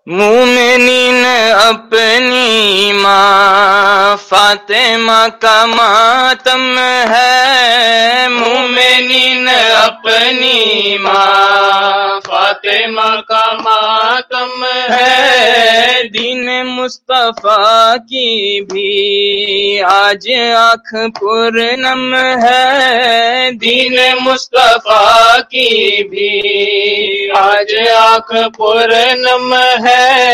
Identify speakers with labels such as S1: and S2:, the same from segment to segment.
S1: مومنین اپنی ماں فاطمہ کا ماتم ہے، مومنین اپنی ماں فاطمہ کا ماتم ہے، دین مصطفیٰ کی بھی آج آنکھ پرنم ہے، دین مصطفیٰ کی بھی آج آنکھ پرنم ہے،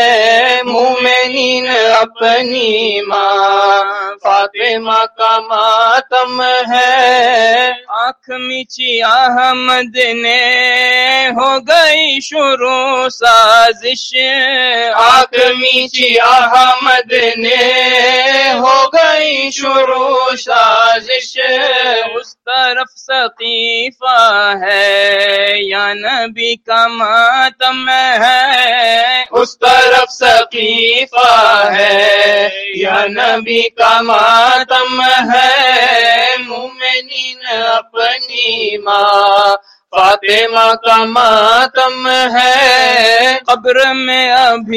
S1: مومنین اپنی ماں فاطمہ کا ماتم ہے، آنکھ میچی احمد نے ہو گئی شروع سازش، آنکھ میچی احمد نے ہو گئی شروع سازش، اس طرف ثقیفہ ہے یا نبی کا ماتم ہے، اس طرف ثقیفہ ہے یا نبی کا ماتم ہے، مومنین اپنی ماں فاطمہ کا ماتم ہے، قبر میں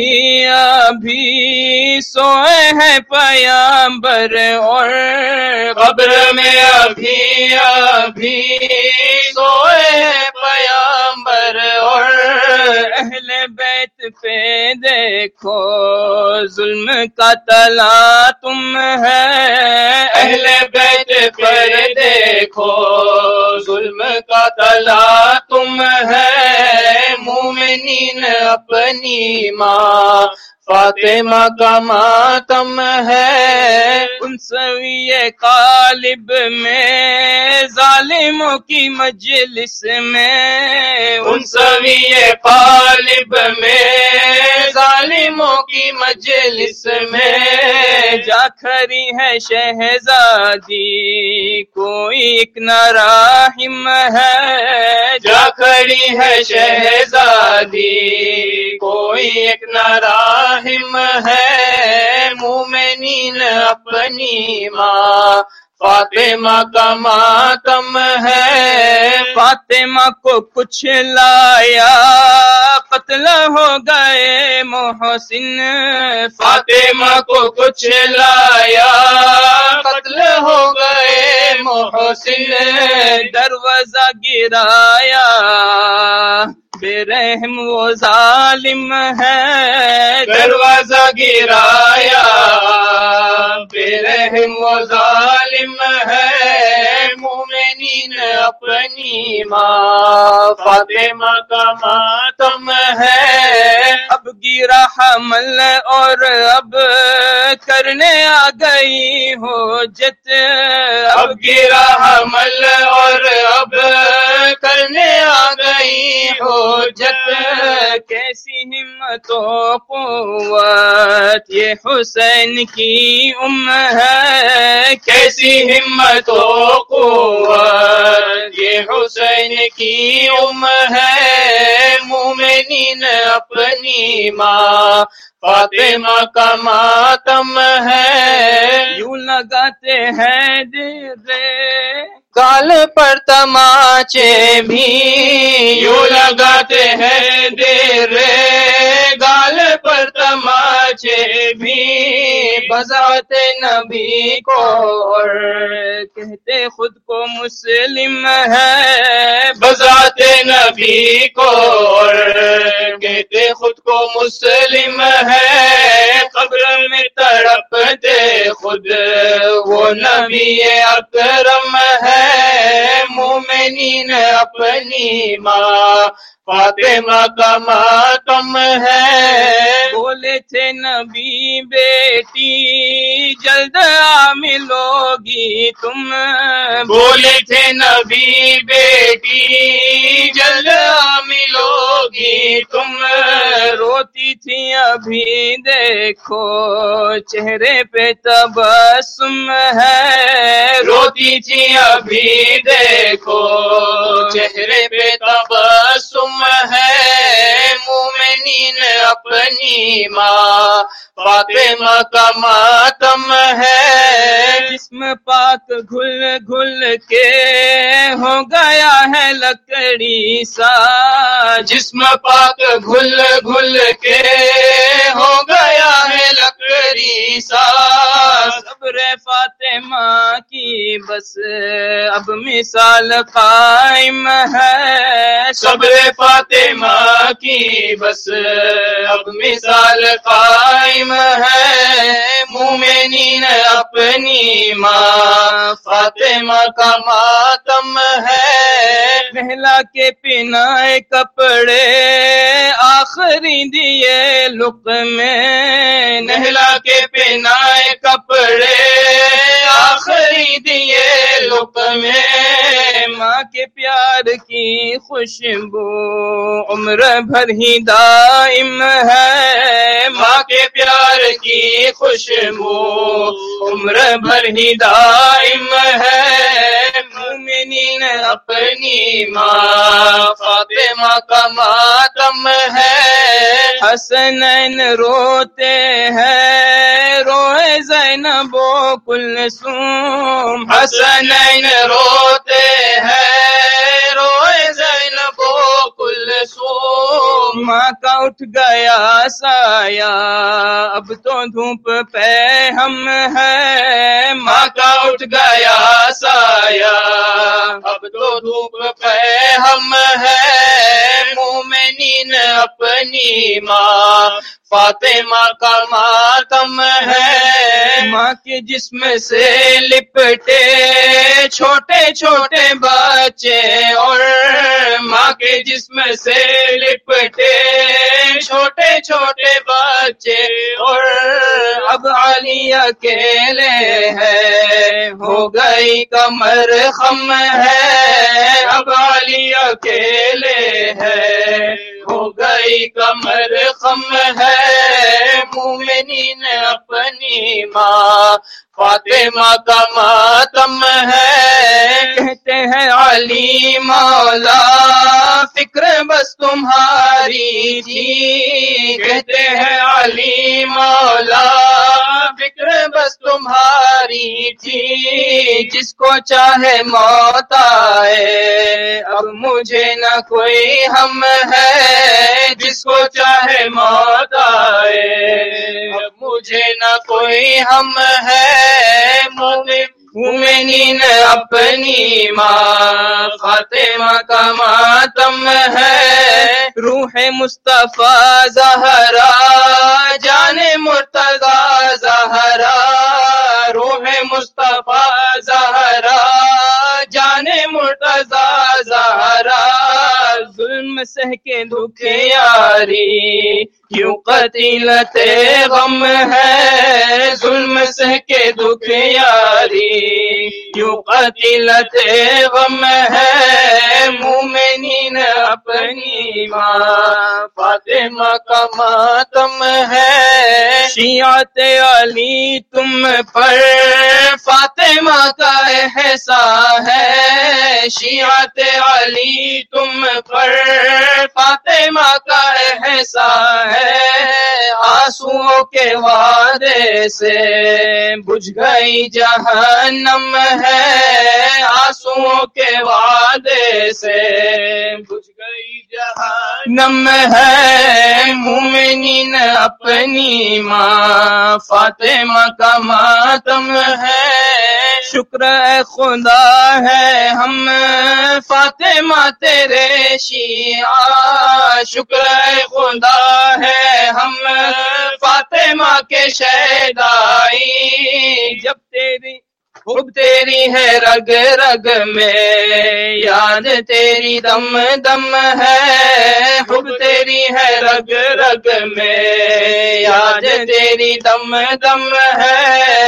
S1: ابھی سوئے ہیں پیامبر، اور قبر میں ابھی سوئے ہیں پیامبر، اور اہل بیت پہ دیکھو ظلم کا تلا تم ہے، اہل بیت پر دیکھو ظلم کا تلا تم ہے، مومنین اپنی ماں فاطمہ کا ماتم ہے، انسوی قالب میں ظالموں کی مجلس میں، انسوی قالب میں ظالموں کی مجلس میں، جا کھڑی ہے شہزادی کوئی ایک ناراحم ہے، جا کھڑی ہے شہزادی کوئی ایک ناراحم ہے، مومنین اپنی ماں فاطمہ کا ماتم ہے، فاطمہ کو کچھ لایا قتل ہو گئے محسن، فاطمہ کو کچھ لایا قتل ہو گئے محسن، دروازہ گرایا بے رحم وہ ظالم ہے، دروازہ گرایا بے رحم وہ ظالم ہے، مومنین اپنی ماں فاطمہ کا ماتم ہے، اب گرا حمل اور اب کرنے آ گئی حجت، اب گرا حمل اور اب کرنے آ گئی حجت، کیسی ہمت و قوت یہ حسین کی ہے، کیسی ہمت و قوت یہ حسین کی ہے، مومنین اپنی ماں فاطمہ کا ماتم ہے، یوں لگاتے ہیں دے گال پر تماچے بھی، یوں لگاتے ہیں دیر گال پر تماچے بھی، بذات نبی کو اور کہتے خود کو مسلم ہے، بذات نبی کو اور کہتے خود کو مسلم ہے، قبر میں تڑپتے خود وہ نبی اکرم ہے، مومنین اپنی ماں فاطمہ کا ماتم ہے، بولے تھے نبی بیٹی جلد آ ملوگی تم، بولے تھے نبی بیٹی جلد آ ملوگی تم، روتی تھی ابھی دیکھو چہرے پہ تبسم ہے، روتی تھی ابھی دیکھو چہرے پہ تبسم ہے، مومنین اپنی ماں فاطمہ کا ماتم ہے، جسم پاک گھل گھل کے ہو گیا ہے لکڑی سا، جسم پاک گھل گھل کے مثال صبر فاطمہ کی بس اب مثال قائم ہے صبر فاطمہ کی بس اب مثال قائم ہے مومنین اپنی ماں فاطمہ کا ماتم ہے نہلا کے پہنائے کپڑے آخری دیے لقمے نہلا کے پہنائے کپڑے آخری دیے لقمے ماں کے پیار کی خوشبو عمر بھر ہی دائم ہے ماں کے پیار کی خوشبو عمر بھر ہی دائم ہے مومنین اپنی ماں فاطمہ کا ماتم ہے حسنین روتے ہیں روئے زینب و کلثوم حسنین روتے ہیں روئے زینب و کلثوم ماں کا اٹھ گیا سایہ اب تو دھوپ پہ ہم ہے ماں کا اٹھ گیا سایہ اب تو دھوپ پہ ہم ہے مومنین اپنی ماں فاطمہ کا ماتم ہے ماں کے جسم سے لپٹے چھوٹے چھوٹے بچے اور ماں کے جسم سے لپٹے چھوٹے چھوٹے بچے اور اب علی اکیلے ہے ہو گئی کمر خم ہے اب علی اکیلے ہے ہو گئی کمر خم ہے مومنین اپنی ماں فاطمہ کا ماتم ہے کہتے ہیں علی مولا فکر بس تمہاری تھی کہتے ہیں علی مولا فکر بس تمہاری تھی جس کو چاہے موت آئے اب مجھے نہ کوئی ہم ہے جس کو چاہے موت آئے اب مجھے نہ کوئی ہم ہے مومنین اپنی ماں فاطمہ کا ماتم ہے روح مصطفیٰ زہرا جان مرتضیٰ زہرا روح مصطفیٰ زہرا جان مرتضیٰ زہرا ظلم سہ کے دکھ یاری کیوں قتیلت غم ہے ظلم سہ کے دکھ یاری کیوں قتیلت غم ہے مومنین اپنی ماں فاطمہ کا ماتم ہے شیعت علی تم پر فاطمہ کا احسان ہے شیعت علی تم پر فاطمہ کا احسان ہے آنسوؤں کے وعدے سے بجھ گئی جہنم ہے آنسوؤں کے وعدے سے بجھ گئی جہنم ہے مومنین اپنی ماں فاطمہ کا ماتم ہے شکر اے خدا ہے ہم فاطمہ تیرے شیعہ شکر اے خدا ہے ہم فاطمہ کے شیدائی جب تیری خوب تیری ہے رگ رگ میں یاد تیری دم دم ہے خوب تیری ہے رگ رگ میں یاد تیری دم دم ہے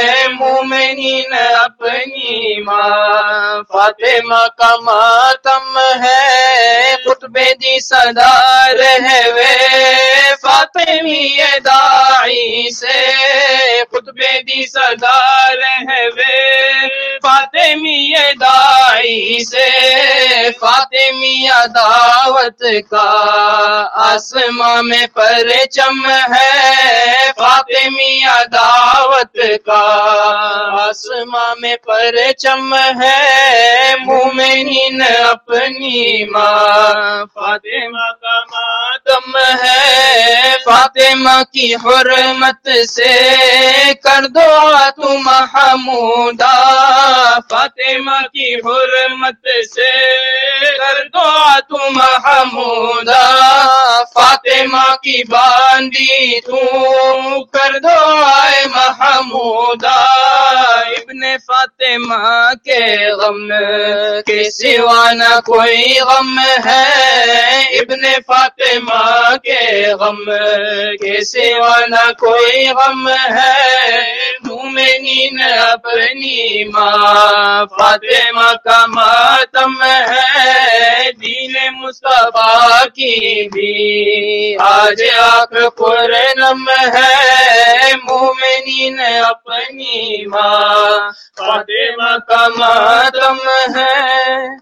S1: مومنین اپنی ماں فاطمہ کا ماتم ہے قطب دی صدا رہوے فاطمی داعی سے قطب دی صدا رہوے فاطمی داعی سے فاطمیہ دعوت کا، آسماں میں پرچم ہے فاطمیہ دعوت کا، آسماں میں پرچم ہے مومنین اپنی ماں فاطمہ کا ماتم ہے، فاطمہ کی حرمت سے کر دعا تو محمودہ، فاطمہ کی حرمت سے کر دعا تو محمودہ، فاطمہ کی باندی تو کر دعا محمودہ، ابن فاطمہ کے غم کے سوا نہ کوئی غم ہے، ابن فاطمہ کے غم کے سوا نہ کوئی غم ہے، مومنین اپنی ماں فاطمہ کا ماتم ہے، دین مصطفیٰ کی بھی آج آنکھ پرنم ہے، مومنین اپنی ماں فاطمہ کا ماتم ہے۔